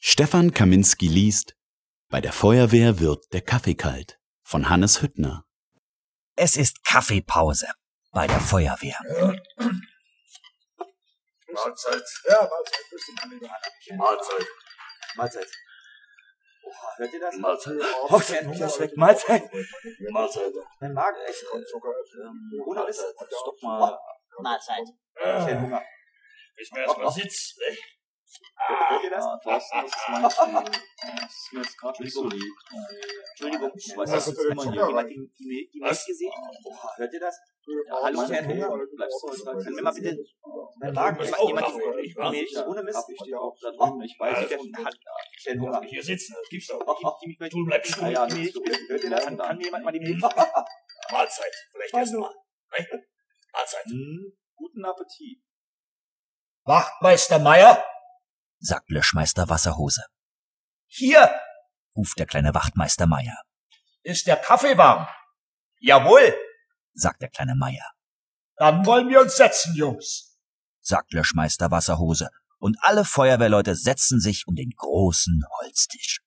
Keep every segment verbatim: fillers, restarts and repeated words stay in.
Stefan Kaminski liest Bei der Feuerwehr wird der Kaffee kalt von Hannes Hüttner. Es ist Kaffeepause bei der Feuerwehr. Mahlzeit. Ja, Mahlzeit. Grüß dich, mein lieber Hannes. Mahlzeit. Mahlzeit. Oh, hört ihr das? Mahlzeit. Oh, das schmeckt Mahlzeit. Mahlzeit. Mein Magen echt. Zucker. Ähm, Hunger ist. Stopp mal. Mahlzeit. Ich hätte Hunger. Ich mir erstmal Sitz. Hört ihr das? Ja, Thorsten, das ist mein Spiel. Das ist mir jetzt gerade nicht so lieb. Entschuldigung, ich weiß, Das das ist ist immer Zucker, hier. oder? Jemand die, die, die Was? Mail gesehen? Oh, hört ihr das? Ja, hallo, meine Herr Hunger, Hunger. du bleibst so als Können wir mal bitte... Mein Magen Das ist ist auch jemand Kaffee, die nicht wahr? Milch ohne Mist. Kaffee steht auch da drüben. Ich weiß Ich nicht. hat ich hätte Hunger. Hier sitzen, das gibt's doch. Gib die mich mal Du bleibst die stehen. Ja, die das Milch. ist okay. Hört ihr das? Kann, kann mir jemand mal die Milch? Mahlzeit. Vielleicht erstmal. Ne? Mahlzeit. Hm, guten Appetit. Wachtmeister Meier? Sagt Löschmeister Wasserhose. Hier Ruft der kleine Wachtmeister Meier. ist der Kaffee warm. Jawohl, Sagt der kleine Meier. dann wollen wir uns setzen, Jungs. Sagt Löschmeister Wasserhose. Und alle Feuerwehrleute setzen sich um den großen Holztisch.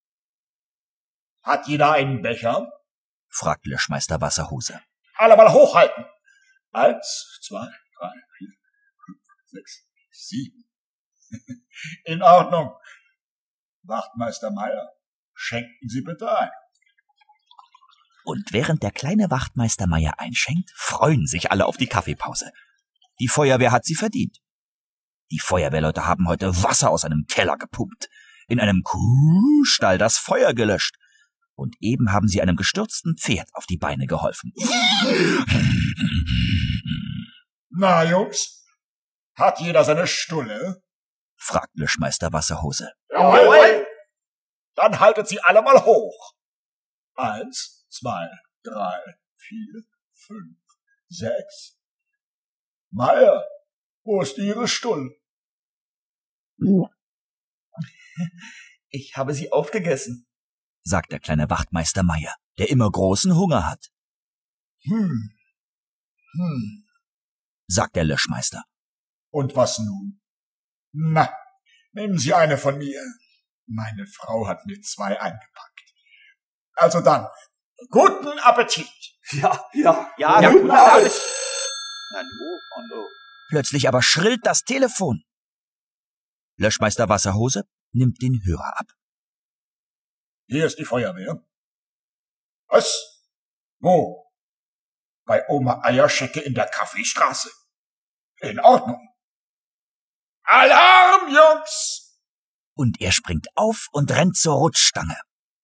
Hat jeder einen Becher? Fragt Löschmeister Wasserhose. Alle mal hochhalten. Eins, zwei, drei, vier, fünf, sechs, sieben. In Ordnung. Wachtmeister Meier, schenken Sie bitte ein. Und während der kleine Wachtmeister Meier einschenkt, freuen sich alle auf die Kaffeepause. Die Feuerwehr hat sie verdient. Die Feuerwehrleute haben heute Wasser aus einem Keller gepumpt, in einem Kuhstall das Feuer gelöscht und eben haben sie einem gestürzten Pferd auf die Beine geholfen. Na, Jungs, hat jeder seine Stulle? Fragt Löschmeister Wasserhose. Jawohl. Dann haltet sie alle mal hoch. Eins, zwei, drei, vier, fünf, sechs. Meier, wo ist Ihre Stulle? Ich habe sie aufgegessen, sagt der kleine Wachtmeister Meier, der immer großen Hunger hat, Hm, hm. sagt der Löschmeister. Und was nun? Na, nehmen Sie eine von mir. Meine Frau hat mir zwei eingepackt. Also dann, guten Appetit. Ja, ja. Ja, ja, guten Appetit. Nein, oh, oh no. Plötzlich aber schrillt das Telefon. Löschmeister Wasserhose nimmt den Hörer ab. Hier ist die Feuerwehr. Was? Wo? Bei Oma Eierschecke in der Kaffeestraße. In Ordnung. Alarm, Jungs! Und er springt auf und rennt zur Rutschstange.